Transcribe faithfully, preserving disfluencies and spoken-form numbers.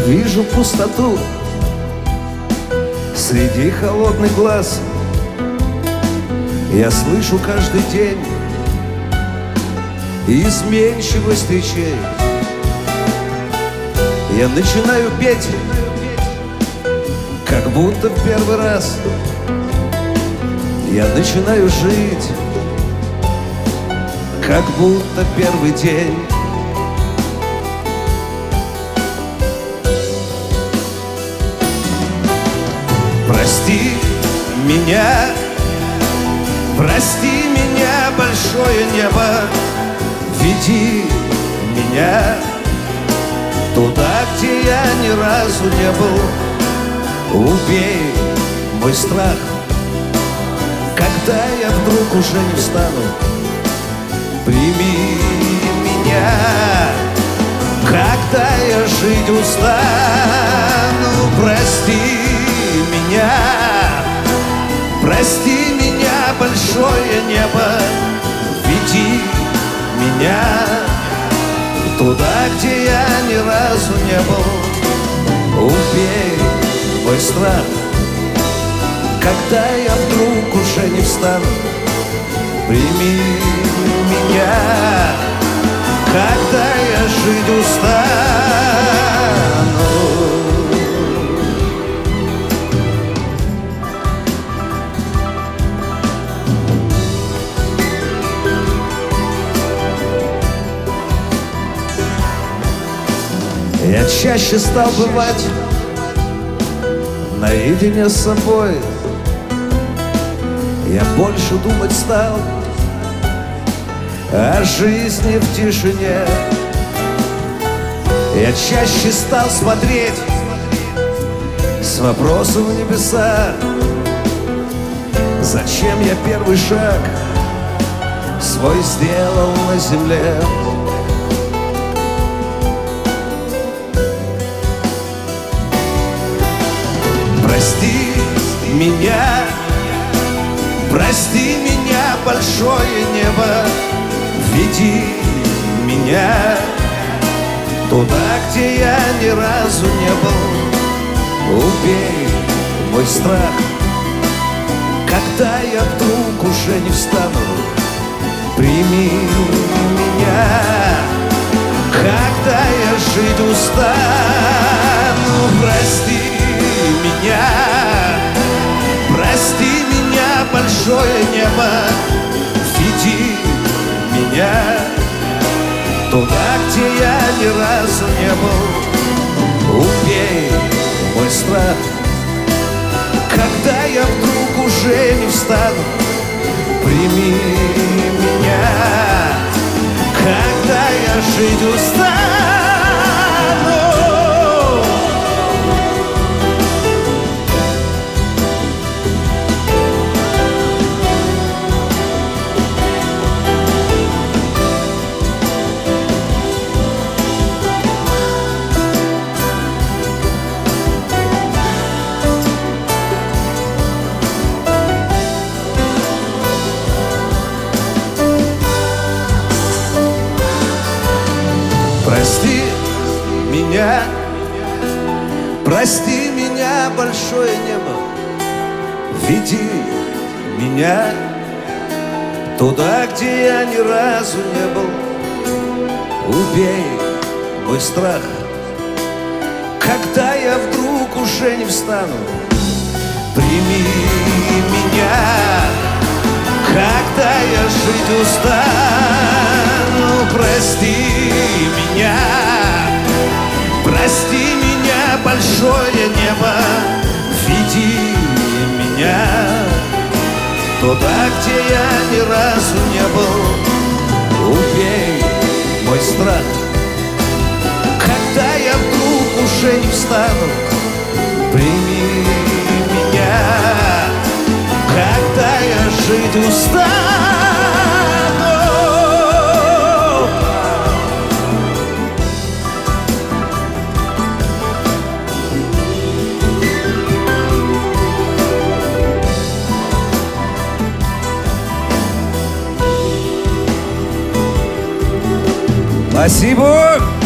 вижу пустоту среди холодных глаз. Я слышу каждый день изменчивость речей. Я начинаю петь, как будто в первый раз. Я начинаю жить, как будто первый день. Прости меня, прости меня, большое небо, веди меня туда, где я ни разу не был. Убей мой страх, когда я вдруг уже не встану. Прими меня, когда я жить устану. Прости меня, прости меня, большое небо, веди меня туда, где я ни разу не был. Убей мой страх, когда я вдруг уже не встану. Прими меня, когда я жить устану. Я чаще стал бывать наедине с собой. Я больше думать стал о жизни в тишине. Я чаще стал смотреть с вопросом в небеса. Зачем я первый шаг свой сделал на земле? Прости меня, прости меня, большое небо, веди меня туда, где я ни разу не был. Убей мой страх, когда я вдруг уже не встану. Прими меня, когда я жить устану. Прости меня, прости меня, большое небо, веди меня туда, где я ни разу не был. Убей мой страх, когда я вдруг уже не встану. Прими меня, когда я жить устану. Прости меня, прости меня, большое небо, веди меня туда, где я ни разу не был. Убей мой страх, когда я вдруг уже не встану. Прими меня, когда я жить устану. Прости меня, прости меня, большое небо, веди меня туда, где я ни разу не был. Убей мой страх, когда я вдруг уже не встану. Прими меня, когда я жить устану. Спасибо!